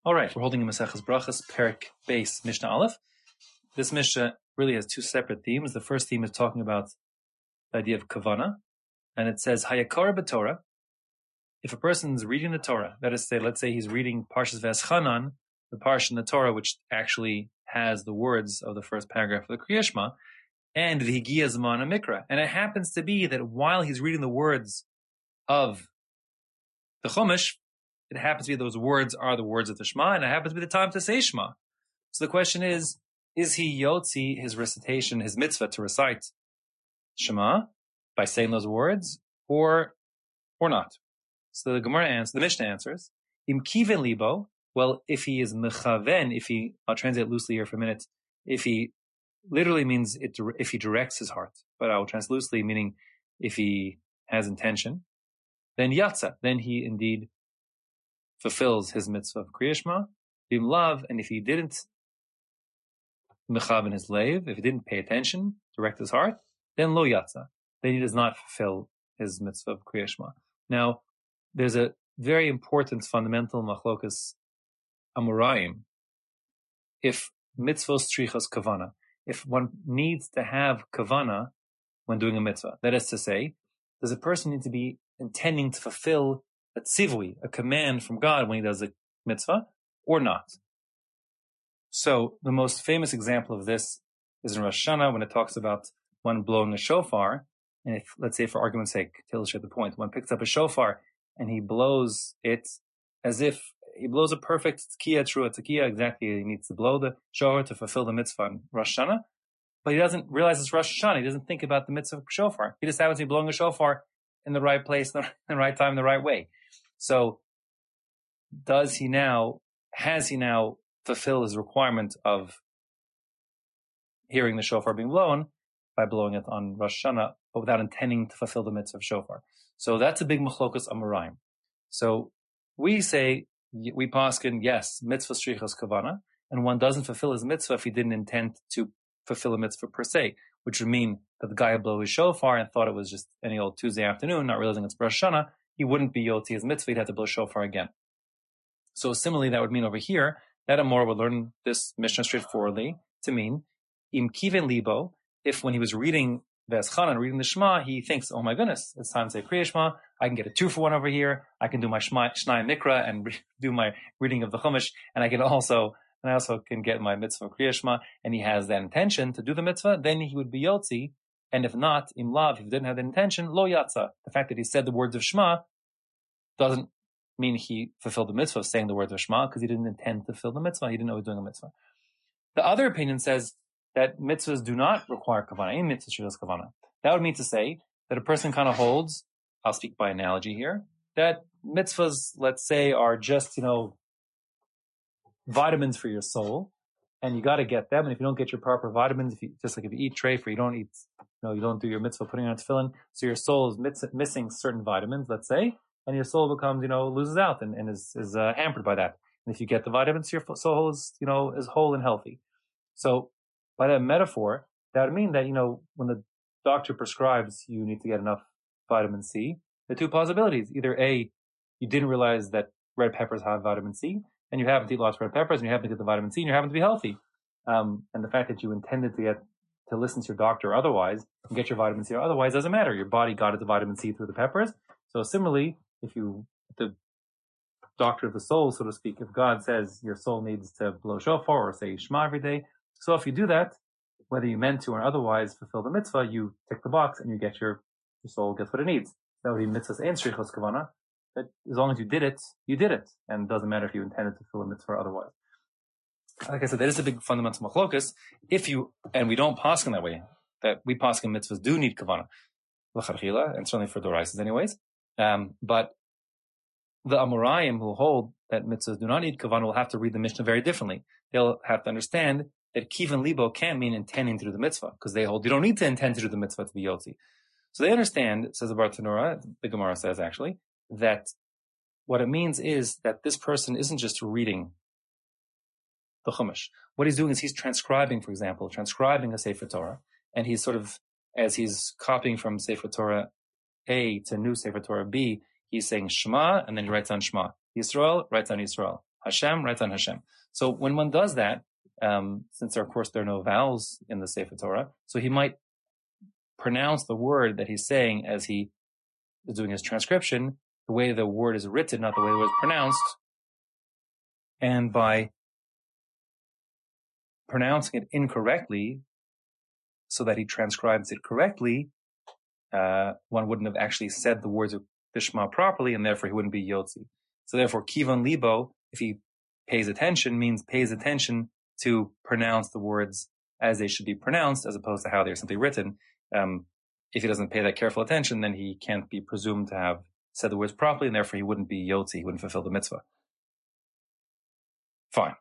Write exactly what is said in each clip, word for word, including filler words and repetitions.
All right, we're holding a Maseches Brachos, Perek Beis, Mishnah Aleph. This Mishnah really has two separate themes. The first theme is talking about the idea of Kavana, and it says, Hayakara b'Torah. If a person's reading the Torah, that is to say, let's say he's reading Parshas V'eschanan, the parsha in the Torah, which actually has the words of the first paragraph of the Kriya Shema, and V'higia Zman HaMikra. And it happens to be that while he's reading the words of the Chumash, it happens to be those words are the words of the Shema, and it happens to be the time to say Shema. So the question is, is he yotzi his recitation, his mitzvah to recite Shema by saying those words, or or not? So the Gemara answers, the Mishnah answers, Im kiven libo, well, if he is mechaven, if he, I'll translate loosely here for a minute, if he literally means it, if he directs his heart, but I will translate loosely, meaning if he has intention, then yatsa, then he indeed fulfills his mitzvah of Kriya Shema, bim lav, and if he didn't mechaven his leiv, if he didn't pay attention, direct his heart, then lo yatsa, then he does not fulfill his mitzvah of Kriya Shema. Now, there's a very important fundamental machlokas amorayim. If mitzvos tzrichos kavana, if one needs to have kavana when doing a mitzvah, that is to say, does a person need to be intending to fulfill a tzivui, a command from God when he does a mitzvah, or not? So the most famous example of this is in Rosh Hashanah when it talks about one blowing a shofar, and if, let's say for argument's sake, to illustrate the point, one picks up a shofar and he blows it as if he blows a perfect tkiya, true a tkiya, exactly. He needs to blow the shofar to fulfill the mitzvah in Rosh Hashanah, but he doesn't realize it's Rosh Hashanah. He doesn't think about the mitzvah of shofar. He just happens to be blowing a shofar in the right place, in the right time, the right way. So does he now, has he now fulfilled his requirement of hearing the shofar being blown by blowing it on Rosh Hashanah, but without intending to fulfill the mitzvah of shofar? So that's a big machlokas amoraim. So we say, we paskin, yes, mitzvah strichos kavana, and one doesn't fulfill his mitzvah if he didn't intend to fulfill a mitzvah per se, which would mean that the guy who blew his shofar and thought it was just any old Tuesday afternoon, not realizing it's Rosh Hashanah, he wouldn't be yotzi his mitzvah, he'd have to blow shofar again. So similarly, that would mean over here, that Amor would learn this Mishnah straightforwardly to mean, im kiven libo, if when he was reading V'eschanan, reading the Shema, he thinks, oh my goodness, it's time to say Kriya Shema, I can get a two for one over here, I can do my Shema, Shnai Mikra and re- do my reading of the Chumash, and I can also, and I also can get my mitzvah of Kriya Shema, and he has that intention to do the mitzvah, then he would be yotzi, and if not, im lav, if he didn't have the intention, lo yatsa. The fact that he said the words of Shema doesn't mean he fulfilled the mitzvah of saying the words of Shema, because he didn't intend to fulfill the mitzvah, he didn't know he was doing a mitzvah. The other opinion says that mitzvahs do not require kavana, any mitzvah should have kavana. That would mean to say that a person kind of holds, I'll speak by analogy here, that mitzvahs, let's say, are just, you know, vitamins for your soul, and you got to get them. And if you don't get your proper vitamins, if you, just like if you eat treif, or you don't eat, you know, you don't do your mitzvah putting on tefillin, so your soul is mitz- missing certain vitamins, let's say, and your soul becomes, you know, loses out and, and is, is uh, hampered by that. And if you get the vitamins, your soul is, you know, is whole and healthy. So by that metaphor, that would mean that, you know, when the doctor prescribes you need to get enough vitamin C, there are two possibilities. Either A, you didn't realize that red peppers have vitamin C, and you happen to eat lots of red peppers, and you happen to get the vitamin C, and you happen to be healthy. Um, and the fact that you intended to get, to listen to your doctor otherwise, and get your vitamin C or otherwise, doesn't matter. Your body got its vitamin C through the peppers. So similarly, if you, the doctor of the soul, so to speak, if God says your soul needs to blow shofar or say Shema every day, so if you do that, whether you meant to or otherwise fulfill the mitzvah, you tick the box and you get your, your soul gets what it needs. That would be mitzvahs and strichos kavana. That as long as you did it, you did it. And it doesn't matter if you intended to fulfill a mitzvah or otherwise. Like I said, that is a big fundamental machlokas. If you, and we don't paskin that way, that we paskin mitzvahs do need kavana, l'charchila, and certainly for doraisas anyways. Um, but the Amorayim who hold that mitzvahs do not need kavana will have to read the Mishnah very differently. They'll have to understand that kiven libo can't mean intending to do the mitzvah, because they hold you don't need to intend to do the mitzvah to be yotzi. So they understand, says the Bartanura, the Gemara says actually, that what it means is that this person isn't just reading the Chumash. What he's doing is he's transcribing, for example, transcribing a Sefer Torah, and he's sort of, as he's copying from Sefer Torah A to new Sefer Torah B, he's saying Shema, and then he writes down Shema. Yisrael, writes down Yisrael. Hashem writes on Hashem. So when one does that, um, since there, of course there are no vowels in the Sefer Torah, so he might pronounce the word that he's saying as he is doing his transcription, the way the word is written, not the way it was pronounced. And by pronouncing it incorrectly, so that he transcribes it correctly, uh, one wouldn't have actually said the words of the Shema properly, and therefore he wouldn't be Yotzi. So therefore, Kivan Libo, if he pays attention, means pays attention to pronounce the words as they should be pronounced, as opposed to how they're simply written. Um, if he doesn't pay that careful attention, then he can't be presumed to have said the words properly, and therefore he wouldn't be Yotzi, he wouldn't fulfill the mitzvah. Fine.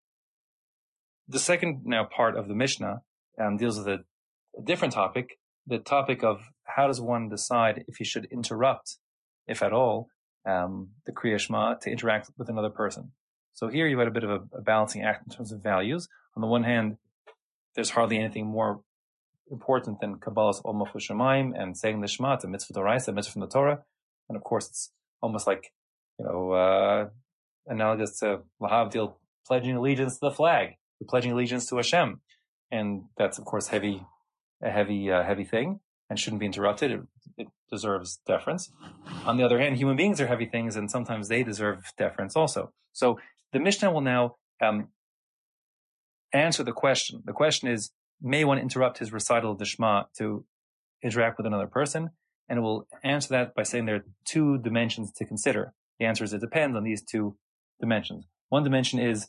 The second now part of the Mishnah um, deals with a, a different topic, the topic of how does one decide if he should interrupt, if at all, um, the Kriya Shema to interact with another person. So here you had a bit of a, a balancing act in terms of values. On the one hand, there's hardly anything more important than Kabbalah's Ol Malchus Shamayim and saying the Shema. It's a mitzvah d'oraisa, a mitzvah from the Torah. And of course, it's almost like, you know, uh, analogous to Lahavdil pledging allegiance to the flag. You're pledging allegiance to Hashem. And that's, of course, heavy, a heavy, uh, heavy thing and shouldn't be interrupted. It, it deserves deference. On the other hand, human beings are heavy things and sometimes they deserve deference also. So the Mishnah will now um, answer the question. The question is, may one interrupt his recital of the Shema to interact with another person? And it will answer that by saying there are two dimensions to consider. The answer is it depends on these two dimensions. One dimension is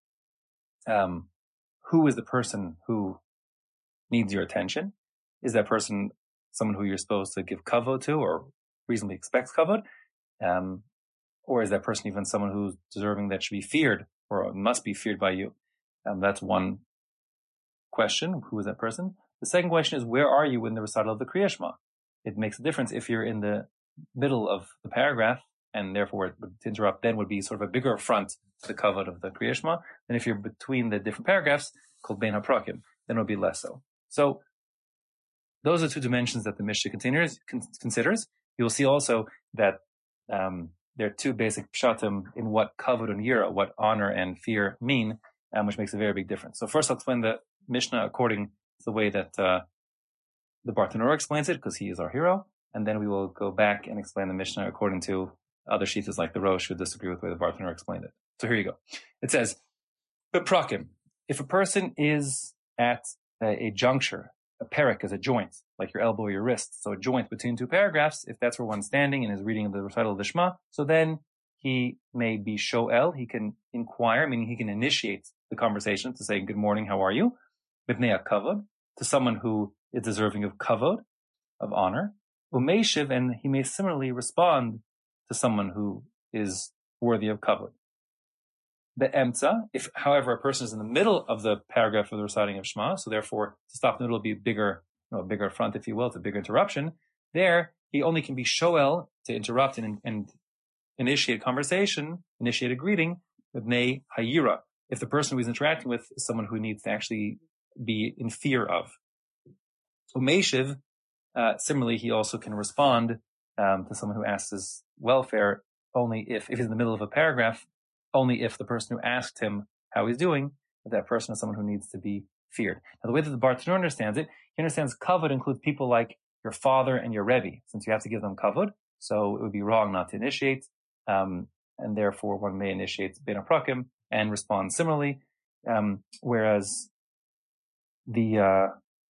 um, who is the person who needs your attention? Is that person someone who you're supposed to give kavod to or reasonably expects kavod? Um, or is that person even someone who's deserving that should be feared or must be feared by you? Um, that's one question. Who is that person? The second question is, where are you in the recital of the Kriya Shema? It makes a difference if you're in the middle of the paragraph, and therefore to interrupt then would be sort of a bigger affront to the kavod of the Kriya Shema than if you're between the different paragraphs, called Bein HaPrakim, then it would be less so. So those are two dimensions that the Mishnah considers. considers. You will see also that um, there are two basic pshatim in what kavod and yira, what honor and fear mean, um, which makes a very big difference. So first I'll explain the Mishnah according to the way that uh, the Bartanura explains it, because he is our hero, and then we will go back and explain the Mishnah according to other shittas like the Rosh who disagree with the way the Bartanura explained it. So here you go. It says, Beprakim, if a person is at a, a juncture, a perik is a joint, like your elbow or your wrist, so a joint between two paragraphs, if that's where one's standing and is reading the recital of the Shema, so then he may be shoel, he can inquire, meaning he can initiate the conversation to say, good morning, how are you? B'nei kavod, to someone who is deserving of kavod, of honor. Umeishiv, and he may similarly respond to someone who is worthy of kavod. The emtza, if, however, a person is in the middle of the paragraph of the reciting of Shema, so therefore to stop in the middle will be bigger, you know, a bigger affront, if you will, it's a bigger interruption. There, he only can be shoel, to interrupt and, and initiate conversation, initiate a greeting, b'nei hayira, if the person who he's interacting with is someone who needs to actually be in fear of. Umeishiv, uh, similarly, he also can respond um, to someone who asks his welfare only if, if he's in the middle of a paragraph, only if the person who asked him how he's doing, if that person is someone who needs to be feared. Now, the way that the Bartanura understands it, he understands kavod includes people like your father and your rebbe, since you have to give them kavod, so it would be wrong not to initiate, um, and therefore one may initiate Bein HaPrakim and respond similarly, um, whereas the uh,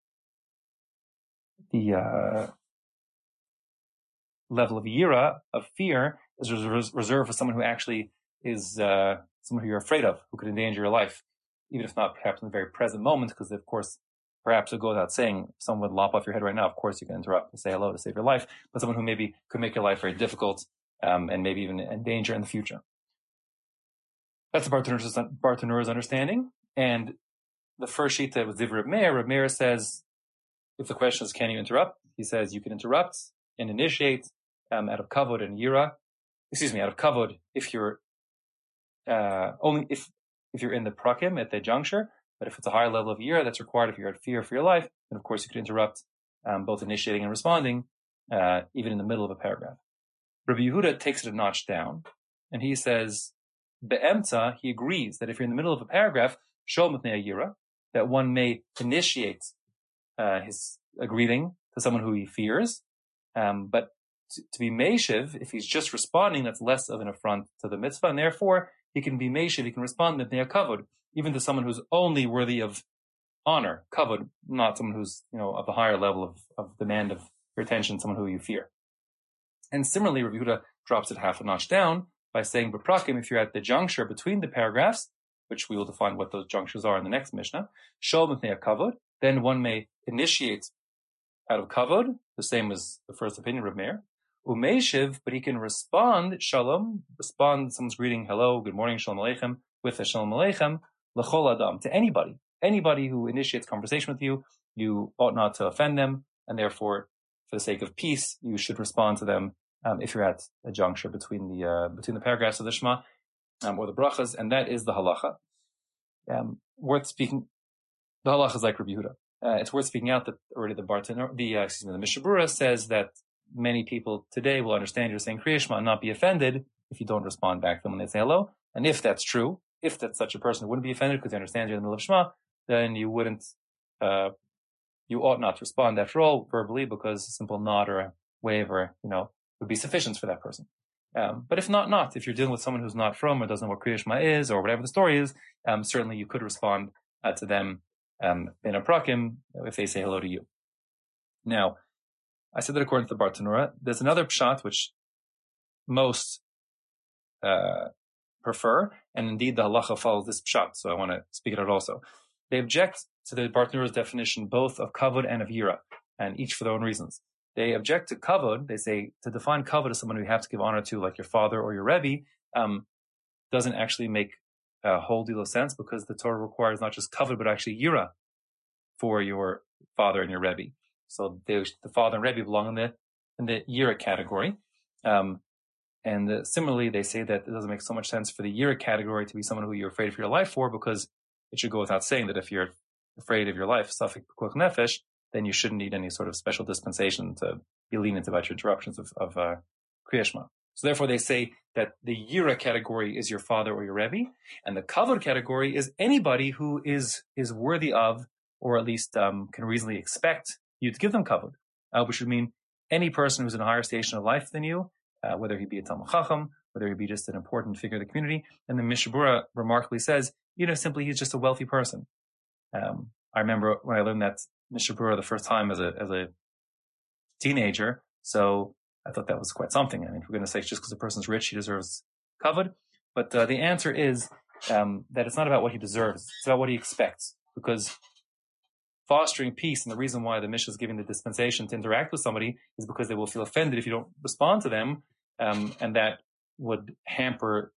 the uh, level of yira, of fear, is res- reserved for someone who actually is uh, someone who you're afraid of, who could endanger your life, even if not perhaps in the very present moment, because of course, perhaps it goes without saying, if someone would lop off your head right now, of course you can interrupt and say hello to save your life, but someone who maybe could make your life very difficult um, and maybe even endanger in the future. That's the Bartanura's, Bartanura's understanding. And the first sheet that was Divrei Reb Meir, Reb Meir says, if the question is, can you interrupt? He says, you can interrupt and initiate um, out of kavod and yira. Excuse me, out of kavod, if you're uh, only if if you're in the prakim at the juncture, but if it's a higher level of yira that's required, if you're at fear for your life, then of course you could interrupt um, both initiating and responding, uh, even in the middle of a paragraph. Rabbi Yehuda takes it a notch down, and he says, be'emtza, he agrees that if you're in the middle of a paragraph, shol mipnei yira, that one may initiate uh, his a greeting to someone who he fears, um, but to, to be meishiv, if he's just responding, that's less of an affront to the mitzvah, and therefore he can be meishiv, he can respond mipnei kavod, even to someone who's only worthy of honor, kavod, not someone who's, you know, of a higher level of, of demand of your attention, someone who you fear. And similarly, Rav Yehuda drops it half a notch down by saying, B'prakim, if you're at the juncture between the paragraphs, which we will define what those junctures are in the next Mishnah, shol mipnei kavod, then one may initiate out of kavod, the same as the first opinion, Rav Meir, umeishiv, but he can respond, shalom, respond, someone's greeting, hello, good morning, shalom aleichem, with a shalom aleichem, l'chol adam, to anybody. Anybody who initiates conversation with you, you ought not to offend them, and therefore, for the sake of peace, you should respond to them um, if you're at a juncture between the uh, between the paragraphs of the Shema um, or the brachas, and that is the halacha. Um, worth speaking, the halacha is like Rabbi Yehuda. Uh, it's worth speaking out that already the Bartanura, the uh, excuse me, the Mishnah Berurah says that many people today will understand you're saying Kriya Shema and not be offended if you don't respond back to them when they say hello. And if that's true, if that's such a person who wouldn't be offended because they understand you're in the middle of Shema, then you wouldn't, uh, you ought not to respond after all verbally, because a simple nod or a wave or, you know, would be sufficient for that person. Um, but if not, not, if you're dealing with someone who's not from or doesn't know what Kriya Shema is or whatever the story is, um, certainly you could respond uh, to them um, in a prakim if they say hello to you. Now, I said that according to the Bartanura, there's another pshat which most uh, prefer, and indeed the halacha follows this pshat, so I want to speak it out also. They object to the Bartanura's definition both of kavod and of yira, and each for their own reasons. They object to kavod. They say to define kavod as someone who you have to give honor to, like your father or your rebbe, um, doesn't actually make a whole deal of sense, because the Torah requires not just kavod but actually yira for your father and your rebbe. So they, the father and rebbe belong in the in the yira category. Um, and uh, similarly, they say that it doesn't make so much sense for the yira category to be someone who you're afraid for your life for, because it should go without saying that if you're afraid of your life, safek pekuach nefesh, then you shouldn't need any sort of special dispensation to be lenient about your interruptions of, of uh, Kriya Shema. So therefore they say that the yira category is your father or your rebbe, and the kavod category is anybody who is is worthy of, or at least um, can reasonably expect you to give them kavod, uh, which would mean any person who's in a higher station of life than you, uh, whether he be a Talmid Chacham, whether he be just an important figure of the community. And the Mishnah Berurah remarkably says, you know, simply he's just a wealthy person. Um, I remember when I learned that Mishnah Berurah the first time as a as a teenager, so I thought that was quite something. I mean, for goodness sakes, just because a person's rich, he deserves kavod. But uh, the answer is um, that it's not about what he deserves; it's about what he expects. Because fostering peace, and the reason why the Mishnah is giving the dispensation to interact with somebody is because they will feel offended if you don't respond to them, um, and that would hamper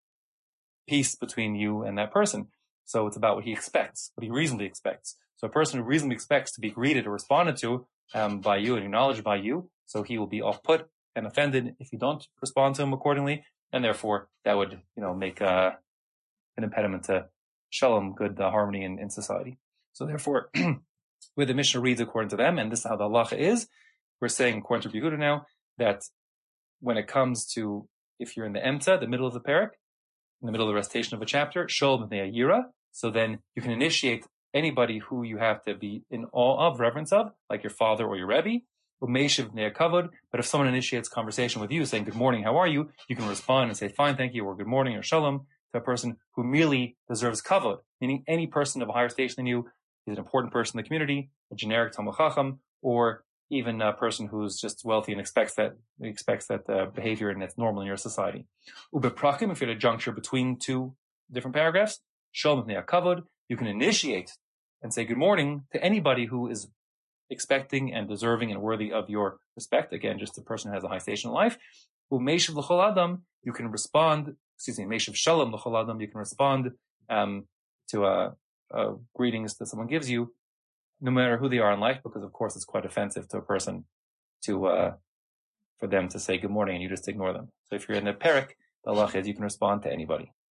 peace between you and that person. So it's about what he expects, what he reasonably expects. So a person who reasonably expects to be greeted or responded to um, by you and acknowledged by you, so he will be off-put and offended if you don't respond to him accordingly, and therefore that would, you know, make uh, an impediment to shalom, good uh, harmony in, in society. So therefore, where the Mishnah reads according to them, and this is how the halacha is, we're saying according to Rabbi Yehuda now that when it comes to, if you're in the emta, the middle of the parak, in the middle of the recitation of a chapter, shol mipnei yira, so then you can initiate anybody who you have to be in awe of, reverence of, like your father or your rebbe, umeishiv mipnei kavod. But if someone initiates conversation with you saying, good morning, how are you? You can respond and say, fine, thank you, or good morning, or shalom, to a person who merely deserves kavod, meaning any person of a higher station than you is an important person in the community, a generic Talmid Chacham, or even a person who's just wealthy and expects that expects that uh, behavior and that's normal in your society. Ubeprakim, if you're at a juncture between two different paragraphs, shol mipnei kavod, you can initiate and say good morning to anybody who is expecting and deserving and worthy of your respect. Again, just the person who has a high station in life. Umeishiv l'chol adam, you can respond, excuse me, meishiv shalom l'chol adam, you can respond um, to a, a greetings that someone gives you, no matter who they are in life, because of course it's quite offensive to a person to uh, for them to say good morning and you just ignore them. So if you're in the parak, the halach is you can respond to anybody.